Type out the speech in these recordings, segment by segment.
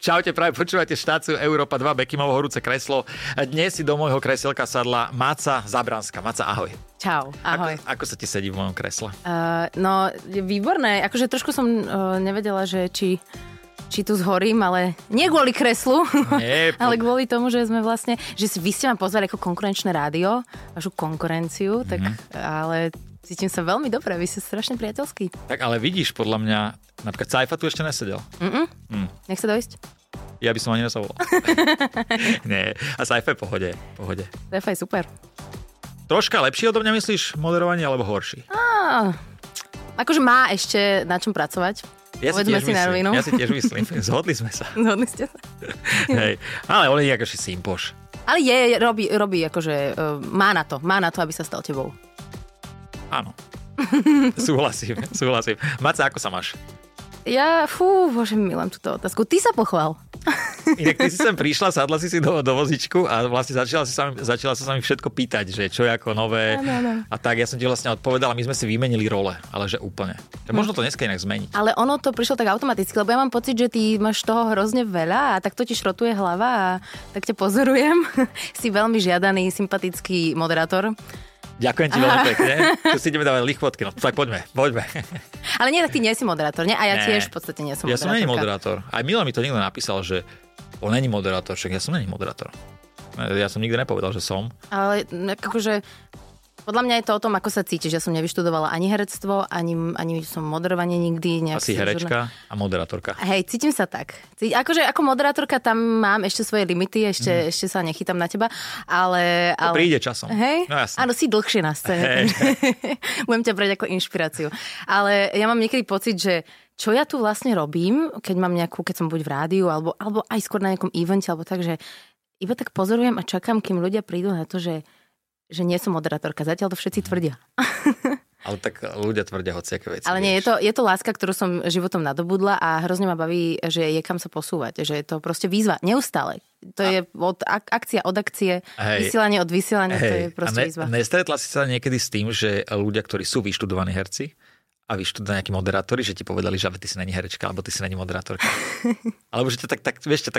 Čaute, práve počúvate štáciu Európa 2, Bekimovo horúce kreslo. Dnes si do môjho kreselka sadla Máca Zabranská. Máca, ahoj. Čau, ahoj. Ako sa ti sedí v mojom kresle? No, výborné. Akože trošku som nevedela, že či tu zhorím, ale nie kvôli kreslu, ale kvôli tomu, že sme vlastne, že vy ste ma pozvali ako konkurenčné rádio, vašu konkurenciu, tak ale cítim sa veľmi dobre, vy ste strašne priateľskí. Tak ale vidíš, podľa mňa, napríklad Saifa tu ešte nesedel. Nech sa dojsť. Ja by som ani nezavolal. Nie, a Saifa je pohode. Saifa je super. Troška lepší odo mňa myslíš moderovanie, alebo horší? Akože má ešte na čom pracovať. Ja si tiež myslím. Zhodli sme sa. Zhodli ste sa. Hej. Ale on je akože simpoš. Ale robí akože, má na to, aby sa stal tebou. Áno. Súhlasím. Maca, ako sa máš? Ja, bože, milujem túto otázku. Ty sa pochvál. Inak ty si sem prišla, sadla si do vozičku a vlastne začala sa mi všetko pýtať, že čo je ako nové. Ano. A tak ja som ti vlastne odpovedala, my sme si vymenili role, ale že úplne. Možno to dneska inak zmeniť. Ale ono to prišlo tak automaticky, lebo ja mám pocit, že ty máš toho hrozne veľa a tak to ti šrotuje hlava a tak ťa pozorujem. Si veľmi žiadaný, sympatický moderátor. Ďakujem ti veľmi pekne. Tu si ideme dávať lichvotky. No tak poďme. Ale nie, tak ty nie si moderátor, nie? A ja tiež v podstate nie som moderátorka. Ja som není moderátor. Aj Milo mi to niekto napísal, že on není moderátor, však ja som není moderátor. Ja som nikdy nepovedal, že som. Ale akože podľa mňa je to o tom, ako sa cítiš. Ja som nevyštudovala ani herectvo, ani som moderovanie nikdy. Asi herečka a moderátorka. Hej, cítim sa tak. Akože ako moderátorka tam mám ešte svoje limity, ešte sa nechytám na teba, ale... To príde časom. Hej? No jasne. Áno, si dlhšie na scéne. Budem ťa brať ako inšpiráciu. Ale ja mám niekedy pocit, že čo ja tu vlastne robím, keď som buď v rádiu, alebo aj skôr na nejakom evente, alebo tak, že iba tak pozorujem a čakám, kým ľudia prídu na to, že nie som moderátorka. Zatiaľ to všetci tvrdia. Ale tak ľudia tvrdia hociaké veci. Ale nie, je to láska, ktorú som životom nadobudla a hrozne ma baví, že je kam sa posúvať. Že je to proste výzva. Neustále. To je akcia od akcie, vysielanie od vysielania, to je proste výzva. Nestretla si sa niekedy s tým, že ľudia, ktorí sú vyštudovaní herci a vyštudovaní nejakí moderátori, že ti povedali, že ty si není herečka, alebo ty si není moderátorka? Alebo že ťa tak vieš,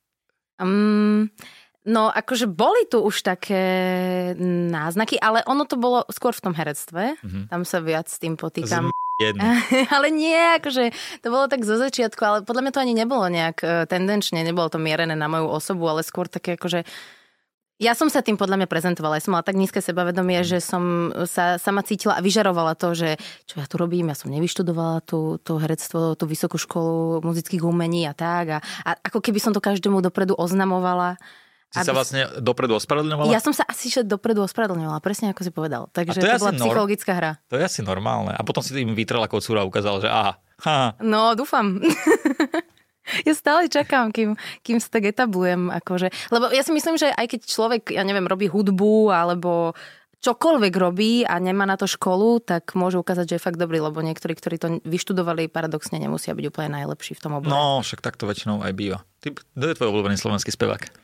No, akože boli tu už také náznaky, ale ono to bolo skôr v tom herectve. Tam sa viac s tým potýkam. Ale nie, akože to bolo tak zo začiatku, ale podľa mňa to ani nebolo nejak tendenčne, nebolo to mierené na moju osobu, ale skôr také akože... Ja som sa tým podľa mňa prezentovala. Ja som mala tak nízke sebavedomie, že som sa sama cítila a vyžarovala to, že čo ja tu robím, ja som nevyštudovala to herectvo, tú vysokú školu muzických umení a tak. A ako keby som to každému dopredu oznamovala. Si sa vlastne dopredu ospravedlňovala? Ja som sa asi dopredu ospravedlňovala, presne ako si povedal. Takže to bola psychologická hra. To je asi normálne. A potom si im vytrela kocúra a ukázala, že aha. No, dúfam. Ja stále čakám, kým sa tak etablujem. Akože. Lebo ja si myslím, že aj keď človek, robí hudbu alebo čokoľvek robí a nemá na to školu, tak môže ukázať, že je fakt dobrý, lebo niektorí, ktorí to vyštudovali, paradoxne nemusia byť úplne najlepší v tom obore. No, však takto väčšinou aj býva. Kto je tvoj obľúbený slovenský spevák?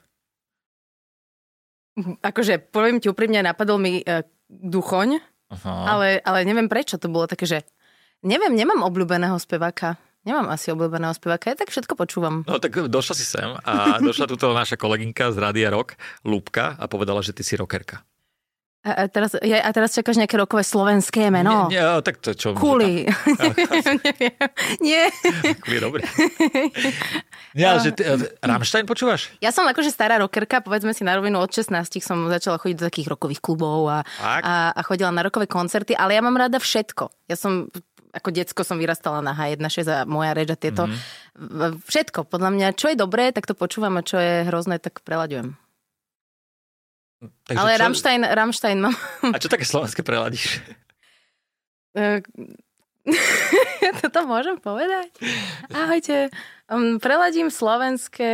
Akože, poviem ti úprimne, napadol mi Duchoň, ale neviem prečo to bolo také, že nemám obľúbeného speváka. Nemám asi obľúbeného speváka, ja tak všetko počúvam. No tak došla si sem a došla tuto naša kolegynka z Rádia Rock, Lúbka, a povedala, že ty si rockerka. A teraz čakáš nejaké rokové slovenské meno? Nie, tak to čo? Kuli. Nie. Kuli je dobrý. Nie, ale že Rammstein počúvaš? Ja som akože stará rockerka, povedzme si na rovinu, od 16 som začala chodiť do takých rockových klubov a chodila na rockové koncerty, ale ja mám rada všetko. Ja som, ako decko som vyrastala na H1.6 a Moja reč a tieto. Všetko. Podľa mňa, čo je dobré, tak to počúvam a čo je hrozné, tak preľaďujem. Takže ale Rammstein mám. A čo také slovenské preladíš? Toto môžem povedať? Ahojte. Preladím slovenské...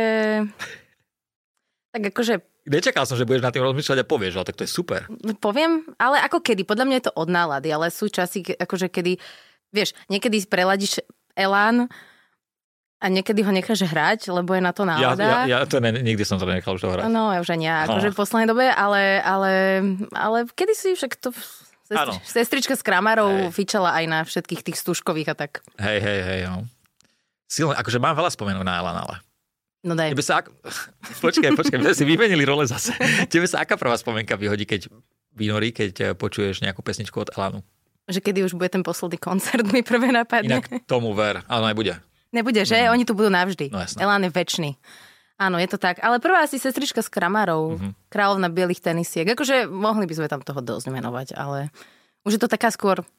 Tak akože... Nečakal som, že budeš na tým rozmýšľať a povieš, ale tak to je super. Poviem, ale ako kedy? Podľa mňa je to od nálady, ale sú časy, akože kedy... Vieš, niekedy preladíš Elán a niekedy ho necháš hrať, lebo je na to nálada. Ja to nikdy som to nechal už to hrať. No, ja už ani akože v poslednej dobe, ale kedy si však to... Sestrička s Kramarov fičala aj na všetkých tých stužkových a tak. Hej, no. Silné, akože mám veľa spomenúť na Elan, ale... No daj. Počkaj, my sme si vymenili role zase. Tebe sa aká prvá spomienka vyhodí, keď počuješ nejakú pesničku od Elanu? Že kedy už bude ten posledný koncert, mi prvé napadne. Inak tomu ver, ale nebude. Nebude, že? Oni tu budú navždy. No jasné. Elán je večný. Áno, je to tak. Ale prvá asi sestrička s Kramarov, kráľovna bielých tenisiek. Akože mohli by sme tam toho dosť menovať, ale už je to taká skôr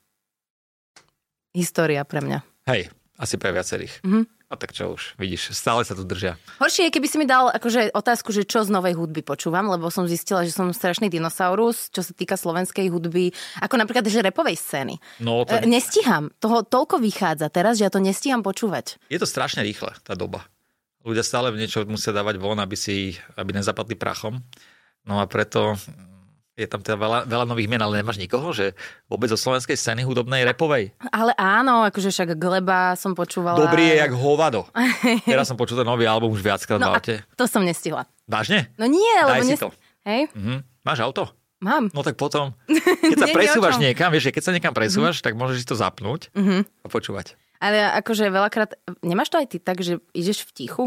história pre mňa. Hej, asi pre viacerých. A tak čo už, vidíš, stále sa tu držia. Horšie je, keby si mi dal akože otázku, že čo z novej hudby počúvam, lebo som zistila, že som strašný dinosaurus, čo sa týka slovenskej hudby, ako napríklad, že rapovej scény. No, to... Nestíham. Toho toľko vychádza teraz, že ja to nestíham počúvať. Je to strašne rýchle, tá doba. Ľudia stále niečo musia dávať von, aby nezapadli prachom. No a preto je tam teda veľa nových mien, ale nemáš nikoho, že vôbec zo slovenskej scény hudobnej, rapovej? Ale áno, akože však Gleba som počúvala. Dobrý je jak hovado. Teraz som počul ten nový album už viackrát v aute. To som nestihla. Vážne? No nie, lebo... Daj si to. Hej? Máš auto? Mám. No tak potom, keď sa presúvaš niekam, vieš, keď sa niekam presúvaš, tak môžeš si to zapnúť a počúvať. Ale akože veľakrát, nemáš to aj ty tak, že ideš v tichu?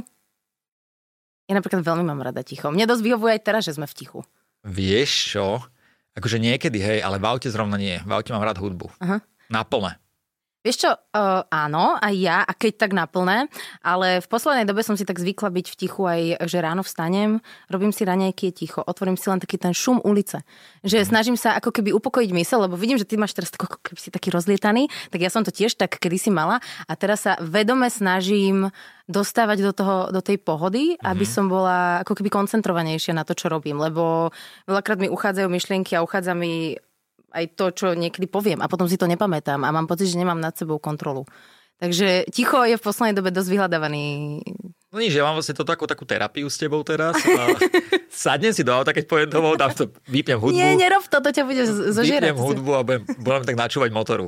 Ja napríklad veľmi mám rada ticho. Mne dosť vyhovuje aj teraz, že sme v tichu. Vieš čo? Akože niekedy, hej, ale v aute zrovna nie. V aute mám rád hudbu. Naplné. Vieš čo, áno, aj ja, a keď tak naplné, ale v poslednej dobe som si tak zvykla byť v tichu aj, že ráno vstanem, robím si raňajky, je ticho, otvorím si len taký ten šum ulice. Že snažím sa ako keby upokojiť mysel, lebo vidím, že ty máš teraz ako keby si taký rozlietaný, tak ja som to tiež tak kedysi mala a teraz sa vedome snažím dostávať do tej pohody, aby som bola ako keby koncentrovanejšia na to, čo robím, lebo veľakrát mi uchádzajú myšlienky a uchádza mi aj to, čo niekedy poviem a potom si to nepamätám a mám pocit, že nemám nad sebou kontrolu. Takže ticho je v poslednej dobe dosť vyhľadávaný. No nič, ja mám vlastne toto ako takú terapiu s tebou teraz a sadnem si do auta, keď pojem domov, tam to vypnem hudbu. Nie, nerob to ťa bude zožierať. Vypnem hudbu a budem tak načúvať motoru.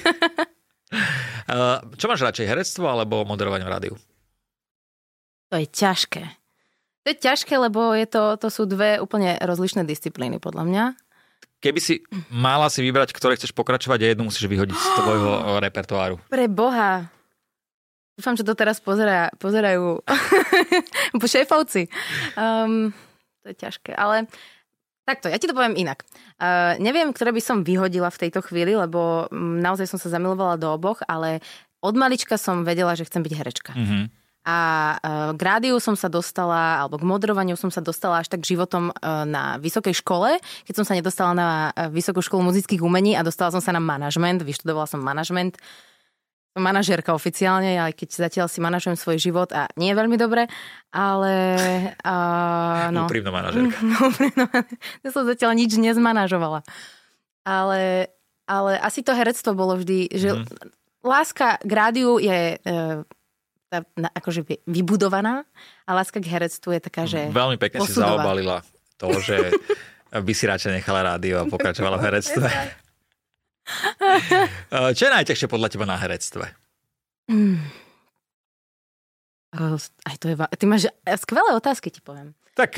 Čo máš radšej, herectvo alebo moderovanie v rádiu? To je ťažké. To je ťažké, lebo to sú dve úplne rozlišné disciplíny, podľa mňa. Keby si mala si vybrať, ktoré chceš pokračovať a jednu musíš vyhodiť z tvojho repertoáru. Pre Boha. Dúfam, že to teraz pozerajú šéfovci. To je ťažké, ale takto, ja ti to poviem inak. Neviem, ktoré by som vyhodila v tejto chvíli, lebo naozaj som sa zamilovala do oboch, ale od malička som vedela, že chcem byť herečka. A k rádiu som sa dostala, alebo k moderovaniu som sa dostala až tak životom na vysokej škole, keď som sa nedostala na Vysokú školu muzických umení a dostala som sa na manažment, vyštudovala som manažment. Som manažérka oficiálne, aj keď zatiaľ si manažujem svoj život a nie je veľmi dobre, ale... no. Úprimná manažérka. Ja som zatiaľ nič nezmanažovala. Ale asi to herectvo bolo vždy, že láska k rádiu je... akože vybudovaná a láska k herectvu je taká, že veľmi pekne posudová. Si zaobalila to, že by si radšej nechala rádio a pokračovala v herectve. Čo je najťažšie podľa teba na herectve? Aj to je... Ty máš skvelé otázky, ti poviem. Tak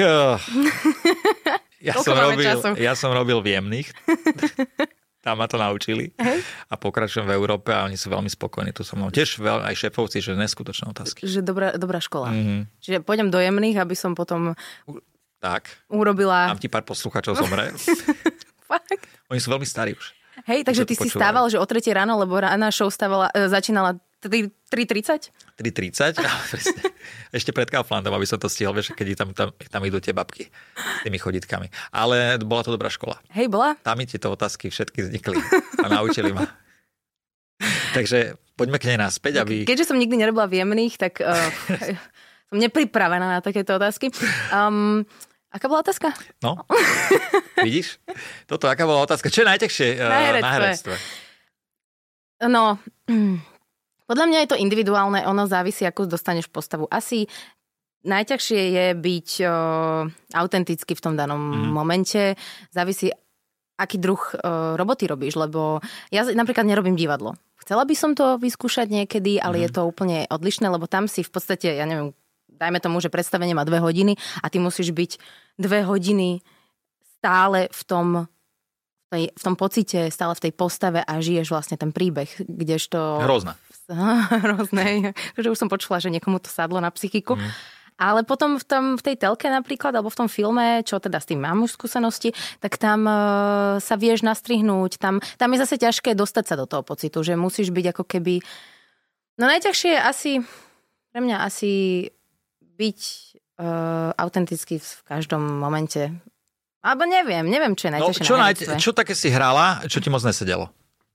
ja som robil v Jemných. Tam ma to naučili a pokračujem v Európe a oni sú veľmi spokojní tu so mnou. Tiež aj šéfovci, že neskutočné otázky. Že dobrá škola. Čiže pôjdem do Jemných, aby som potom urobila... Mám ti pár posluchačov zomre. Fakt? Oni sú veľmi starí už. Hej, takže ty si stával, že o 3 ráno, lebo rána show začínala 3:30? 3:30, presne. Ešte pred Kauflandom, aby som to stihol, vieš, keď tam idú tie babky s tými chodítkami. Ale bola to dobrá škola. Hej, bola? Tam mi tieto otázky všetky vznikli a naučili ma. Takže poďme k nej naspäť, aby... Keďže som nikdy nerobila v Jemných, tak som nepripravená na takéto otázky. Aká bola otázka? No, vidíš? Aká bola otázka? Čo je najťažšie na herectve? No... Podľa mňa je to individuálne, ono závisí, ako dostaneš postavu. Asi najťažšie je byť autentický v tom danom momente. Závisí, aký druh roboty robíš, lebo ja napríklad nerobím divadlo. Chcela by som to vyskúšať niekedy, ale je to úplne odlišné, lebo tam si v podstate, ja neviem, dajme tomu, že predstavenie má 2 hodiny a ty musíš byť 2 hodiny stále v tom pocite, stále v tej postave a žiješ vlastne ten príbeh, kdežto... Hrozné. Hrozné. Že už som počula, že niekomu to sadlo na psychiku. Ale potom v tej telke napríklad, alebo v tom filme, čo teda s tým mám už skúsenosti, tak tam sa vieš nastrihnúť. Tam je zase ťažké dostať sa do toho pocitu, že musíš byť ako keby... No najťažšie je pre mňa asi byť autentický v každom momente. Alebo neviem, čo je najťažšie na herectve. Čo také si hrala, čo ti moc nesedelo?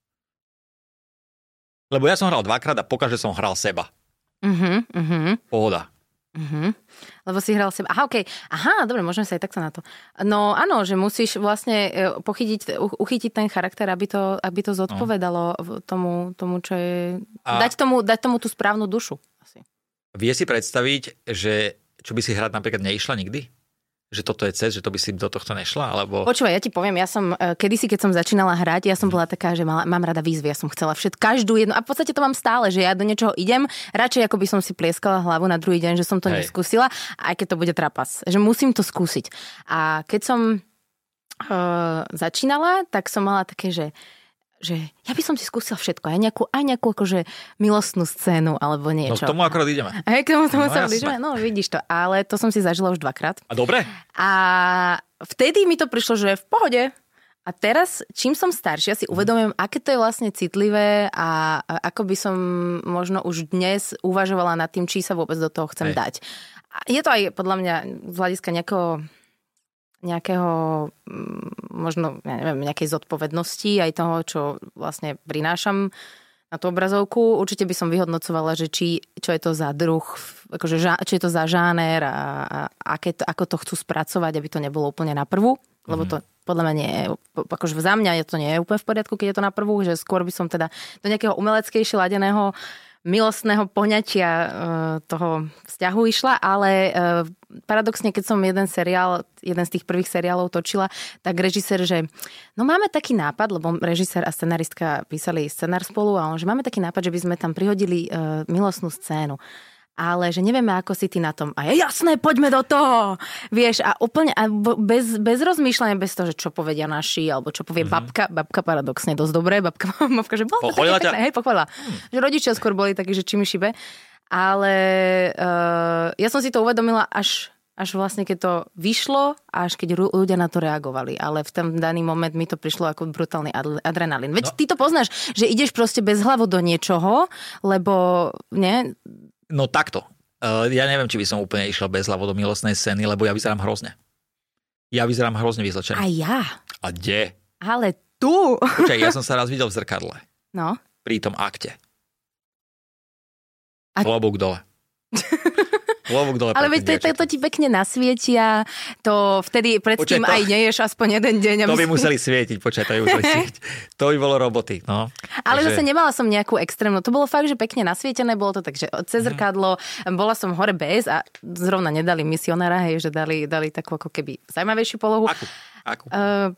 Lebo ja som hral 2-krát a pokaždé som hral seba. Pohoda. Lebo si hral seba. Aha, okej. Aha, dobre, môžeme sa aj takto na to. No áno, že musíš vlastne uchytiť ten charakter, aby to zodpovedalo tomu, čo je... Dať tomu tú správnu dušu. Asi. Vie si predstaviť, že čo by si hrať napríklad neišla nikdy? Že toto je cez, že to by si do tohto nešla? Alebo... Počúvaj, ja ti poviem, ja som kedysi, keď som začínala hrať, ja som bola taká, že mám rada výzvy, ja som chcela každú jednu, a v podstate to mám stále, že ja do niečoho idem, radšej ako by som si plieskala hlavu na druhý deň, že som to neskúsila, aj keď to bude trapas, že musím to skúsiť. A keď som začínala, tak som mala také, že ja by som si skúsila všetko, aj nejakú akože milostnú scénu, alebo niečo. No k tomu akorát ideme. K tomu sa ideme, no vidíš to, ale to som si zažila už 2-krát. A dobre? A vtedy mi to prišlo, že v pohode. A teraz, čím som staršia, si uvedomujem, aké to je vlastne citlivé a ako by som možno už dnes uvažovala nad tým, či sa vôbec do toho chcem dať. A je to aj podľa mňa z hľadiska nejakého možno, ja neviem, nejakej zodpovednosti aj toho, čo vlastne prinášam na tú obrazovku. Určite by som vyhodnocovala, že čo je to za druh, akože, čo je to za žáner a ako to chcú spracovať, aby to nebolo úplne na prvú, lebo to podľa mňa nie je, akože za mňa to nie je úplne v poriadku, keď je to na prvú, že skôr by som teda do nejakého umeleckejšie ladeného milostného poňatia toho vzťahu išla, ale paradoxne, keď som jeden z tých prvých seriálov točila, tak režisér, že no máme taký nápad, lebo režisér a scenaristka písali scenár spolu a on, že máme taký nápad, že by sme tam prihodili milostnú scénu. Ale že nevieme, ako si ty na tom. A je jasné, poďme do toho. Vieš, a úplne bez rozmýšľania, bez toho, že čo povedia naši, alebo čo povie babka paradoxne dosť dobré, babka, že bolo to také pekné, pochválila. Že rodičia skôr boli takí, že či mi šibe. Ale ja som si to uvedomila až vlastne, keď to vyšlo a až keď ľudia na to reagovali. Ale v ten daný moment mi to prišlo ako brutálny adrenalín. Veď ty to poznáš, že ideš proste bez hlavu do niečoho, lebo nie... No takto. Ja neviem, či by som úplne išiel bez hlavo do milostnej scény, lebo ja vyzerám hrozne. Ja vyzerám hrozne vyzlečený. A ja? A kde? Ale tu. Počkaj, ja som sa raz videl v zrkadle. No. Pri tom akte. Klobúk dole. Ale veď to ti pekne nasvietia, to vtedy predtým aj neješ aspoň jeden deň. To by museli svietiť, to by bolo roboty. No. Ale zase nemala som nejakú extrémnu, to bolo fakt, že pekne nasvietené, bolo to tak, že cez zrkadlo, bola som hore bez a zrovna nedali misionára, hej, že dali takú ako keby zaujímavejšiu polohu. Akú?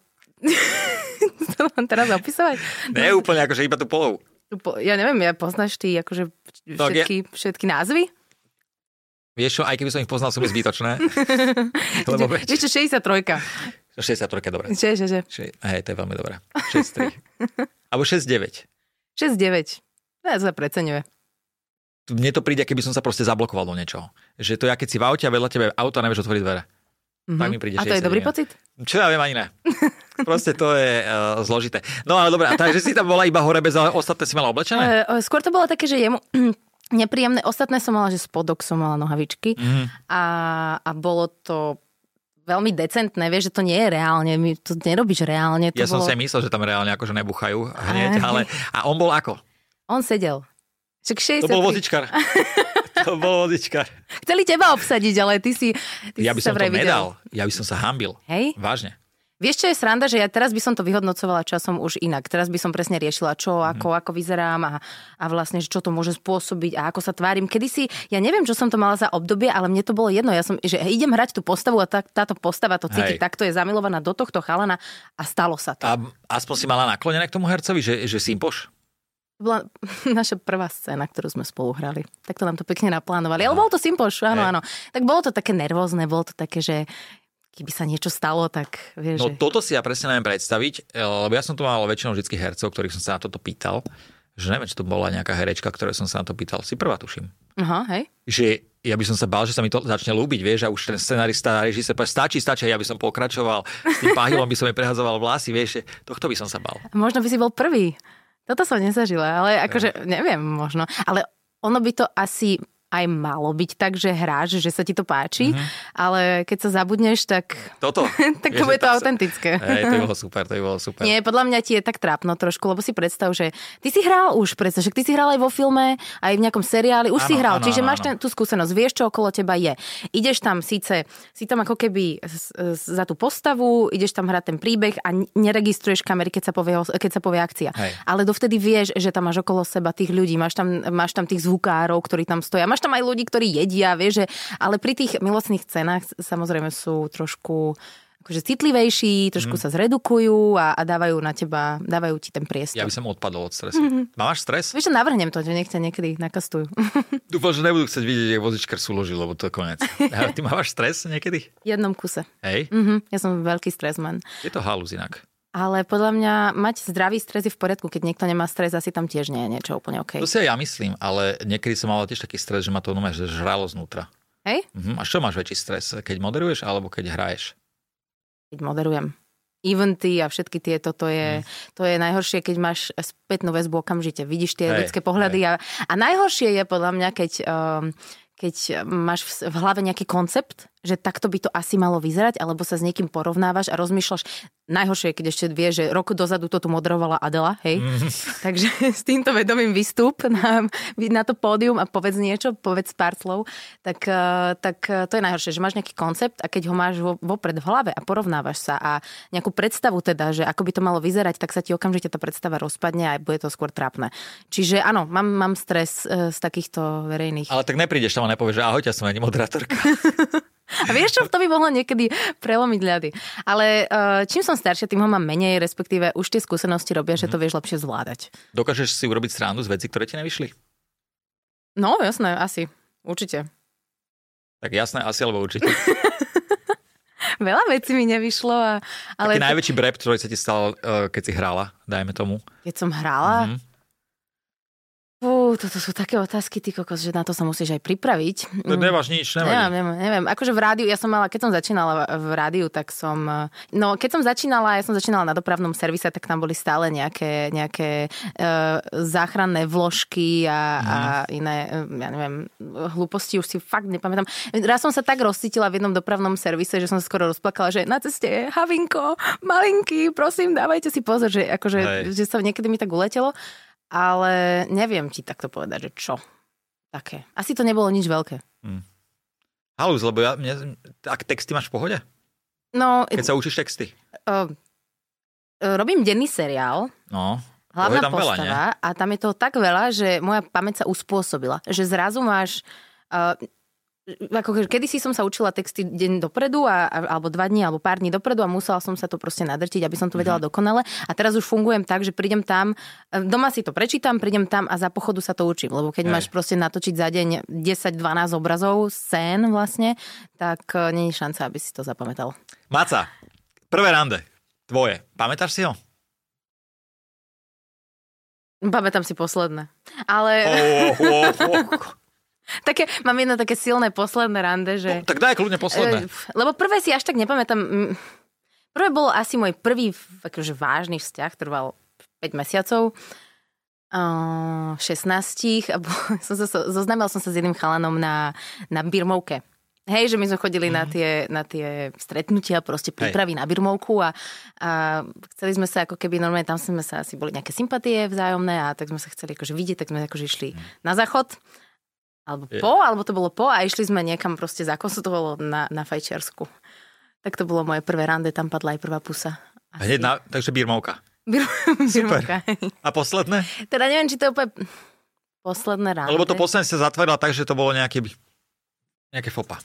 To mám teraz opisovať? Nie úplne, akože iba tú polohu. Ja neviem, poznáš ty akože všetky názvy? Vieš čo, aj keby som ich poznal, sú mi zbytočné. Vieš čo, 63. 63, dobre. Hej, to je veľmi dobré. 6-3. Alebo 6-9. 6-9. Ja to sa preceňuje. Mne to príde, keby som sa proste zablokoval do niečoho. Že to ja, keď si v aute a vedľa tebe auto a nevieš otvoriť dvere. Tak mi príde 6-9. A to je dobrý pocit? Čo ja viem, ani ne. Proste to je zložité. No ale dobré, takže si tam bola iba hore bez, ale ostatné si mala oblečené? Skôr to bolo také, že jemu... nepríjemné. Ostatné som mala, že spodok som mala nohavičky a bolo to veľmi decentné. Vieš, že to nie je reálne. To nerobíš reálne. Ja som si myslel, že tam reálne akože nebuchajú hneď, ale... A on bol ako? On sedel. To bol vozičkar. Chceli teba obsadiť, ale ty si ja by som to nedal. Ja by som sa hanbil. Hej? Vážne. Vieš, čo je sranda, že ja teraz by som to vyhodnocovala časom už inak. Teraz by som presne riešila, čo, ako vyzerám a vlastne, čo to môže spôsobiť a ako sa tvárim. Kedysi, ja neviem, čo som to mala za obdobie, ale mne to bolo jedno. Ja som, že idem hrať tú postavu a táto postava to cíti, takto je zamilovaná do tohto chalana a stalo sa to. A aspoň si mala naklonené k tomu hercovi, že simpoš? To bola naša prvá scéna, ktorú sme spolu hrali. Tak to nám to pekne naplánovali. Ale bol to simpoš, áno. Tak bolo to také nervózne, bolo to také, že keby sa niečo stalo, tak vieš. No toto si ja presne neviem predstaviť, lebo ja som tu mal väčšinou vždycky hercov, ktorých som sa na toto pýtal, že neviem, či to bola nejaká herečka, ktoré som sa na to pýtal. Si prvá, tuším. Aha, hej. Že ja by som sa bál, že sa mi to začne ľúbiť, vieš, a už ten scenarista a režisér povie, stačí, ja by som pokračoval, s tým páhylom by som jej prehadzoval vlasy, vieš, tohto by som sa bál. Možno by si bol prvý. Toto som nezažila, ale akože, neviem, možno. Ale ono by to asi aj malo byť tak, že hráš, že sa ti to páči, ale keď sa zabudneš, tak toto, tak to bude to autentické. To by bolo super. Nie, podľa mňa ti je tak trápno trošku, lebo si predstav, že ty si hral už, predstav, že ty si hral aj vo filme, aj v nejakom seriáli, už si hral, čiže máš tú skúsenosť, vieš, čo okolo teba je. Ideš tam síce, si tam ako keby za tú postavu, ideš tam hrať ten príbeh a neregistruješ kamery, keď sa povie akcia. Hej. Ale dovtedy vieš, že tam máš okolo seba tých ľudí, máš tam tých zvukárov, ktorí tam stoja. Máš tam aj ľudí, ktorí jedia, vieš, že, ale pri tých milostných cenách samozrejme sú trošku akože citlivejší, trošku sa zredukujú a dávajú ti ten priestor. Ja by som odpadol od stresu. Máš stres? Vieš, navrhnem to, že nech ťa niekedy nakastujú. Dúfam, že nebudú chcieť vidieť, jak vozičkar súložil, lebo to je koniec. Ty máš stres niekedy? V jednom kuse. Hej? Ja som veľký stresman. Je to halúz inak. Ale podľa mňa mať zdravý stres je v poriadku, keď niekto nemá stres, asi tam tiež nie je niečo úplne OK. To si aj ja myslím, ale niekedy som mal tiež taký stres, že ma to žralo znútra. Hej? A čo máš väčší stres? Keď moderuješ alebo keď hraješ? Keď moderujem. Eventy a všetky tieto, to je najhoršie, keď máš spätnú väzbu okamžite. Vidíš tie ľudské pohľady a najhoršie je podľa mňa, keď máš v hlave nejaký koncept, že takto by to asi malo vyzerať, alebo sa s niekým porovnávaš a rozmýšľaš. Najhoršie je, keď ešte vieš, že rok dozadu to tu moderovala Adela, hej. Takže s týmto vedomím vystúp na to pódium a povedz niečo, povedz pár slov. Tak to je najhoršie, že máš nejaký koncept a keď ho máš vopred v hlave a porovnávaš sa a nejakú predstavu teda, že ako by to malo vyzerať, tak sa ti okamžite tá predstava rozpadne a bude to skôr trápne. Čiže áno, mám stres z takýchto verejných. Ale tak neprídeš tam a nepovieš, že ahojte, som ani moderátorka. A vieš čo, to by mohlo niekedy prelomiť ľady. Ale čím som staršia, tým ho mám menej, respektíve už tie skúsenosti robia, že to vieš lepšie zvládať. Dokážeš si urobiť srandu z veci, ktoré ti nevyšli? No, jasné, asi. Určite. Tak jasné, asi alebo určite. Veľa vecí mi nevyšlo. Ale taký najväčší brep, ktorý sa ti stal, keď si hrála, dajme tomu. Keď som hrála? Toto sú také otázky, ty kokos, že na to sa musíš aj pripraviť. To nemáš nič, neviem. Akože v rádiu, keď som začínala v rádiu, tak som... No, keď som začínala na dopravnom servise, tak tam boli stále nejaké záchranné vložky a iné, ja neviem, hlúposti, už si fakt nepamätám. Raz som sa tak rozcítila v jednom dopravnom servise, že som sa skoro rozplakala, že na ceste je Havinko, malinký, prosím, dávajte si pozor, že akože, že sa niekedy mi tak uletelo. Ale neviem ti takto povedať, že čo také. Asi to nebolo nič veľké. Halus, lebo ak texty máš v pohode? No, keď sa učíš texty? Robím denný seriál. No, hlavná postava a tam je toho tak veľa, že moja pamäť sa uspôsobila. Že zrazu máš... kedysi som sa učila texty deň dopredu alebo 2 dní alebo pár dní dopredu a musela som sa to proste nadrtiť, aby som to vedela dokonale. A teraz už fungujem tak, že prídem tam, doma si to prečítam, prídem tam a za pochodu sa to učím. Lebo keď máš proste natočiť za deň 10-12 obrazov, scén vlastne, tak nie je šanca, aby si to zapamätal. Maca, prvé rande, tvoje. Pamätáš si ho? Pamätám si posledné. Ale... Mám jedno také silné posledné rande, že... No, tak daj kľudne posledné. Lebo prvé si až tak nepamätám. Prvé bolo asi môj prvý akože vážny vzťah, trval 5 mesiacov. 16. A zoznámila som sa s jedným chalanom na birmovke. Hej, že my sme chodili na tie stretnutia, proste prípravy na birmovku a chceli sme sa ako keby normálne, tam sme sa asi boli nejaké sympatie vzájomné a tak sme sa chceli akože vidieť, tak sme akože išli na záchod. Alebo to bolo po a išli sme niekam proste zakonsultovalo na Fajčiarsku. Tak to bolo moje prvé rande, tam padla aj prvá pusa. Takže birmovka. Birmovka. A posledné? Teda neviem, či to je úplne posledné rande. Lebo to posledné sa zatvorila tak, že to bolo nejaké fopa.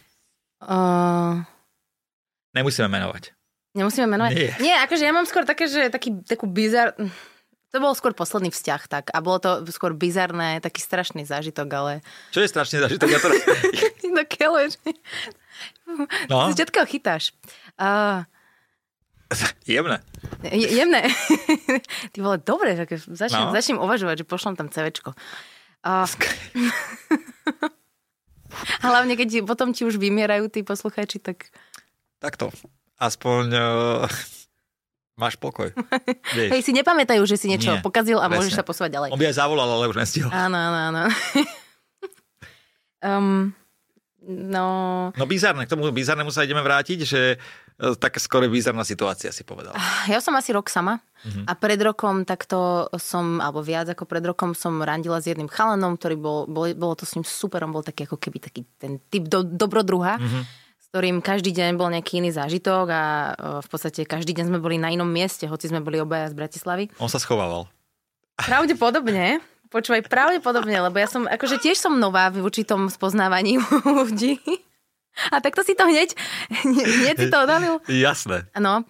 Nemusíme menovať. Nemusíme menovať? Nie, akože ja mám skôr také, že takú bizar... To bol skôr posledný vzťah, tak. A bolo to skôr bizarné, taký strašný zážitok, ale... Čo je strašný zážitok? Ja to... No keľuč. No? Z ďatkeho chytáš. Jemné. Jemné. Ty vole, dobre, začnem uvažovať, že pošlem tam CVčko. Hlavne, keď potom ti už vymierajú tí poslucháči, tak... Takto. Aspoň máš pokoj. Hej, si nepamätajú, že si niečo pokazil a môžeš sa posúvať ďalej. On by aj zavolal, ale už nestihol. Áno. No bizarné, k tomu bizarnému sa ideme vrátiť, že taká skoro bizarná situácia si povedal. Ja som asi rok sama a pred rokom takto alebo viac ako pred rokom som randila s jedným chalanom, ktorý bolo to s ním super, on bol taký ako keby taký ten typ dobrodruha, s ktorým každý deň bol nejaký iný zážitok a v podstate každý deň sme boli na inom mieste, hoci sme boli obaja z Bratislavy. On sa schovával. Pravdepodobne, lebo ja som, akože tiež som nová v určitom spoznávaní ľudí. A takto si to hneď si to odhalil. Jasné. No,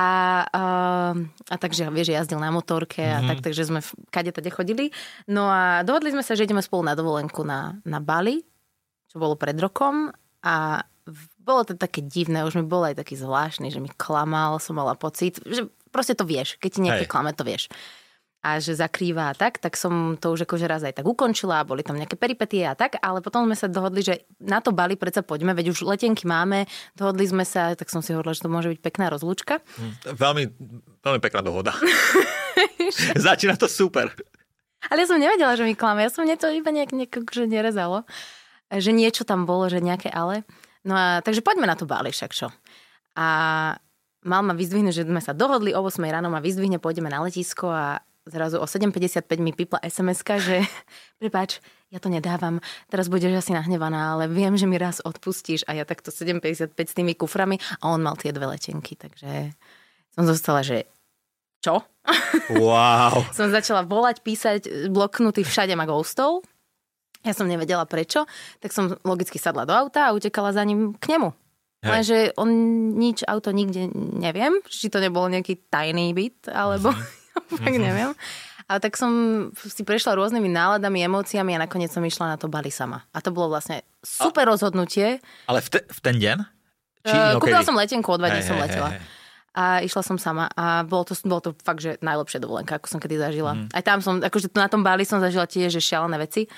a takže, vieš, jazdil na motorke a takže sme kade tade chodili. No a dohodli sme sa, že ideme spolu na dovolenku na Bali, čo bolo pred rokom a bolo to také divné, už mi bol aj taký zvláštny, že mi klamal, som mala pocit, že proste to vieš, keď ti niekto klame, to vieš. A že zakrýva a tak som to už akože raz aj tak ukončila, boli tam nejaké peripetie a tak, ale potom sme sa dohodli, že na to Bali predsa poďme, veď už letenky máme, dohodli sme sa, tak som si hovorila, že to môže byť pekná rozlúčka. Veľmi, veľmi pekná dohoda. Začína to super. Ale ja som nevedela, že mi klame, ja som to iba nejak že nerezalo, že niečo tam bolo, že nejaké ale. No a takže poďme na to Bali, však čo. A mal ma vyzdvihnúť, že sme sa dohodli, o 8 ráno ma vyzdvihne, pôjdeme na letisko a zrazu o 7.55 mi pipla SMS-ka, že prepáč, ja to nedávam, teraz budeš asi nahnevaná, ale viem, že mi raz odpustíš a ja takto 7.55 s tými kuframi a on mal tie 2 letenky, takže som zostala, že čo? Wow. Som začala volať, písať, bloknutý, všade ma ghostol. Ja som nevedela prečo, tak som logicky sadla do auta a utekala za ním k nemu. Lenže on auto nikde neviem, či to nebol nejaký tajný byt, alebo... Tak neviem. Ale tak som si prešla rôznymi náladami, emóciami a nakoniec som išla na to Bali sama. A to bolo vlastne super rozhodnutie. Ale v ten deň? Kúpila som letenku, o 2 dní som letela. A išla som sama a bolo to fakt, že najlepšia dovolenka, ako som kedy zažila. Aj tam som, akože na tom Bali som zažila tiež že šialené veci.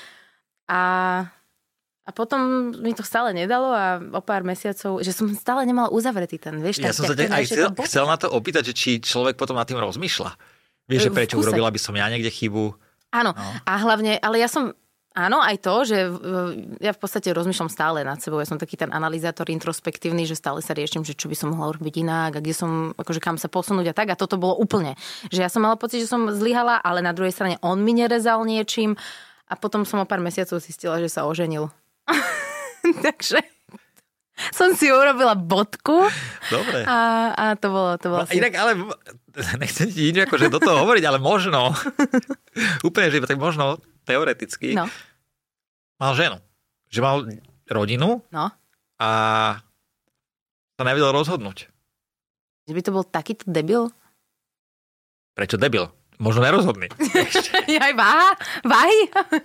A potom mi to stále nedalo a o pár mesiacov, že som stále nemala uzavretý ten, vieš. Ja som sa aj chcel na to opýtať, že či človek potom nad tým rozmýšľa. Vieš, že prečo urobila by som ja niekde chybu? Áno, a hlavne, ale ja som, áno, aj to, že ja v podstate rozmýšľam stále nad sebou. Ja som taký ten analyzátor introspektívny, že stále sa riešim, že čo by som mohla urobiť inak a kde som, akože kam sa posunúť a tak. A toto bolo úplne, že ja som mala pocit, že som zlyhala, ale na druhej strane on mi nerezal niečím a potom som o pár mesiacov zistila, že sa oženil. Takže som si urobila bodku. Dobre. A to bolo inak, ale nechcem ti nič akože do toho hovoriť, ale možno, úplne, že tak možno teoreticky, mal ženu. Že mal rodinu a sa nevedel rozhodnúť. Že by to bol takýto debil? Prečo debil? Možno nerozhodný. Aj váhy?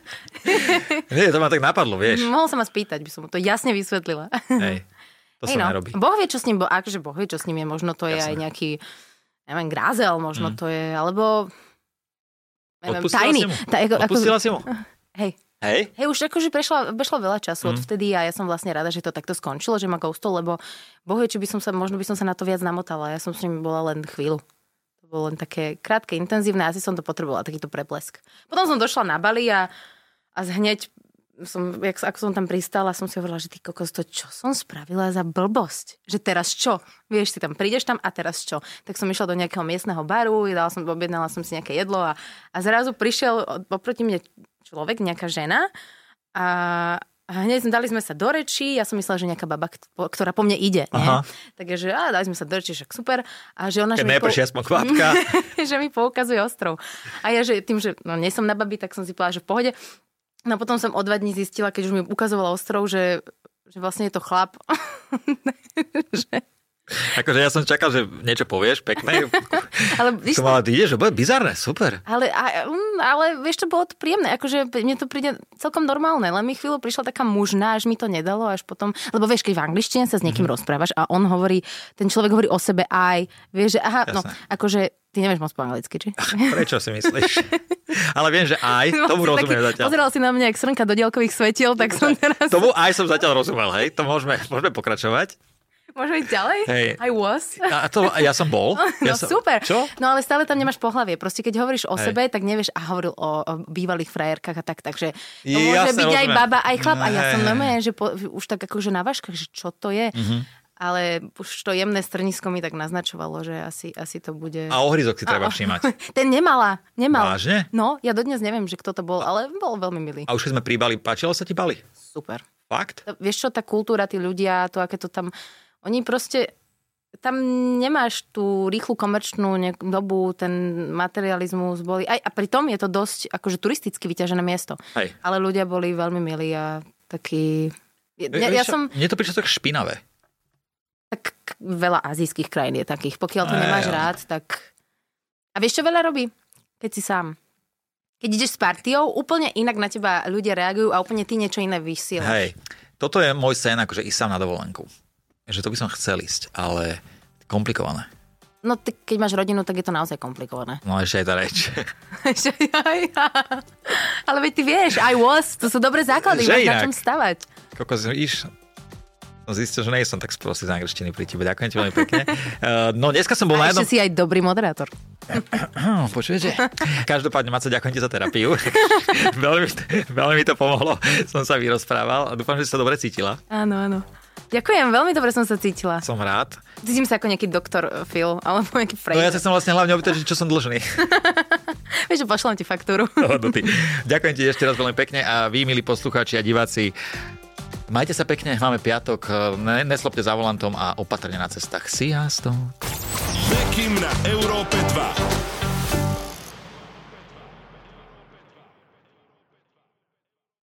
Nie, to ma tak napadlo, vieš. Mohol sa ma spýtať, by som mu to jasne vysvetlila. Hej, to sa nerobí. Boh vie, čo s ním, akože Boh vie, čo s ním je. Možno to je aj nejaký, neviem, grázel, možno to je, alebo neviem, tajný. Odpustila si mu? Hej, už akože prešlo veľa času odvtedy a ja som vlastne rada, že to takto skončilo, že ma ghostol, lebo Boh vie, či možno by som sa na to viac namotala. Ja som s ním bola len chvíľu. To bolo len také krátke, intenzívne, asi som to potrebovala, takýto preplesk. Potom som došla na Bali a hneď ako som tam pristala, som si hovorila, že ty kokos, to čo som spravila za blbosť? Že teraz čo? Vieš, ty tam prídeš tam a teraz čo? Tak som išla do nejakého miestneho baru, objednala som si nejaké jedlo a zrazu prišiel oproti mne človek, nejaká žena a hneď dali sme sa do rečí, ja som myslela, že nejaká baba, ktorá po mne ide. Takže dali sme sa do rečí, však super. A že ona, keď neprší aspoň kvapka. Že mi poukazuje ostrov. A ja, že tým, že nie som na babi, tak som si povedala, že v pohode. No potom som o 2 dní zistila, keď už mi ukazovala ostrov, že vlastne je to chlap. Akože ja som čakal, že niečo povieš pekné. Ale ty ideš, že bude bizarné, super. Ale vieš, to bolo to príjemné. Akože mne to príde celkom normálne. Len mi chvíľu prišla taká mužná, až mi to nedalo, až potom... Lebo vieš, keď v angličtine sa s niekým rozprávaš a on hovorí, ten človek hovorí o sebe aj, vieš, že aha, no, akože ty nevieš moc po anglicky, či? Prečo si myslíš? Ale viem, že aj, tomu rozumiem zatiaľ. Pozeral si na mňa, jak srnka do diaľkových svetiel, tak som teraz... Tomu aj som zatiaľ rozumel, hej? To môžeme pokračovať. Môžeme ísť ďalej? Hej. I was. Ja som bol. Super. Čo? No ale stále tam nemáš pohlavie. Proste keď hovoríš o sebe, tak nevieš, a hovoril o bývalých frajerkách a tak, takže to môže byť aj baba, aj chlap. A ja som normálne, že už tak akože na vážkach, že čo to je. Ale už to jemné strnisko mi tak naznačovalo, že asi to bude... A ohryzok si treba všímať. Ten nemal. Vážne? No, ja dodnes neviem, že kto to bol, ale bol veľmi milý. A už keď sme pri Bali, páčilo sa ti Bali? Super. Fakt? Vieš čo, tá kultúra, tí ľudia, to aké to tam... Oni proste, tam nemáš tú rýchlu komerčnú dobu, ten materializmus boli, a pritom je to dosť akože turisticky vyťažené miesto. Hej. Ale ľudia boli veľmi milí a takí... Mne to prišlo tak špinavé. Tak veľa azijských krajín je takých. Pokiaľ to nemáš rád, tak... A vieš, čo veľa robí? Keď si sám. Keď ideš s partiou, úplne inak na teba ľudia reagujú a úplne ty niečo iné vysielaš. Hej, toto je môj sen, akože ísť sám na dovolenku. Že to by som chcel ísť, ale komplikované. No ty, keď máš rodinu, tak je to naozaj komplikované. No ešte aj tá reč. Ale veď ty vieš, I was, to sú dobré základy, máš na čom stavať. Kokos, som zistil, že nie som tak sprostý z angličtiny pri tebe. Ďakujem ti veľmi pekne. No dneska som bol na jednom... ešte si aj dobrý moderátor. Počujete? Každopádne, Maco, ďakujem ti za terapiu. veľmi mi to pomohlo. Som sa vyrozprával a dúfam, že si sa dobre cítila. Áno. Ďakujem, veľmi dobre som sa cítila. Som rád. Cítim sa ako nejaký doktor Phil, alebo nejaký Frejder. No ja sa som vlastne hlavne opýtať, čo som dlžný. Vieš, že pošlem ti faktúru. Ďakujem ti ešte raz veľmi pekne a vy, milí poslucháči a diváci, majte sa pekne, máme piatok, neslopte za volantom a opatrne na cestách. Sziasztok! Bekim na Európe 2.